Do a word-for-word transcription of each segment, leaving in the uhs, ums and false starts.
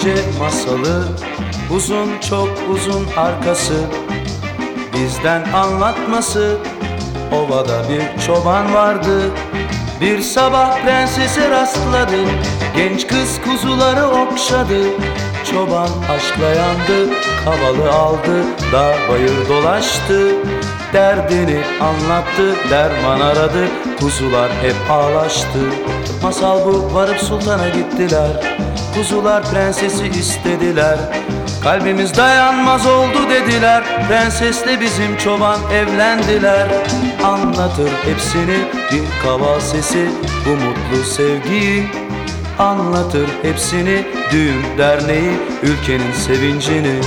gece masalı, uzun çok uzun arkası, bizden anlatması. Ovada bir çoban vardı, bir sabah prensese rastladı. Genç kız kuzuları okşadı, çoban aşkla yandı. Kavalı aldı, dağ bayır dolaştı, derdini anlattı, derman aradı. Kuzular hep ağlaştı. Masal bu, varıp sultana gittiler. Kuzular prensesi istediler. Kalbimiz dayanmaz oldu dediler. Prensesle bizim çoban evlendiler. Anlatır hepsini bir kaval sesi, bu mutlu sevgiyi. Anlatır hepsini düğün derneği, ülkenin sevincini.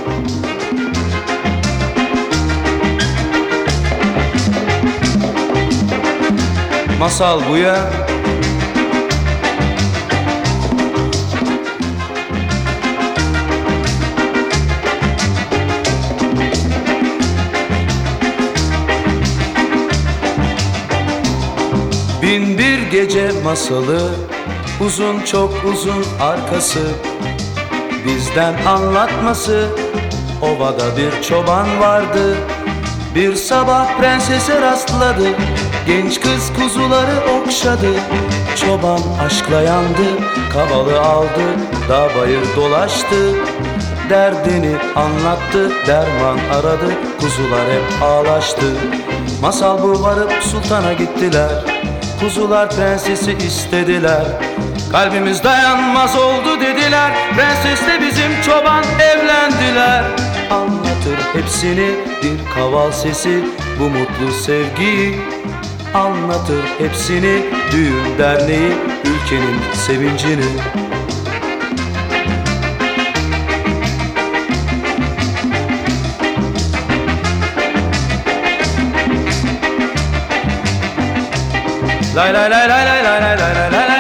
Masal bu ya. Bin bir gece masalı, uzun çok uzun arkası, bizden anlatması. Ovada bir çoban vardı, bir sabah prensese rastladı. Genç kız kuzuları okşadı, çoban aşkla yandı. Kavalı aldı, dağ bayır dolaştı, derdini anlattı, derman aradı. Kuzular hep ağlaştı. Masal bu, varıp sultana gittiler. Kuzular prensesi istediler. Kalbimiz dayanmaz oldu dediler. Prensesle bizim çoban evlendiler. Anlatır hepsini bir kaval sesi, bu mutlu sevgiyi. Anlatır hepsini düğün derneği, ülkenin sevincini. Lay lay lay lay lay lay lay lay lay.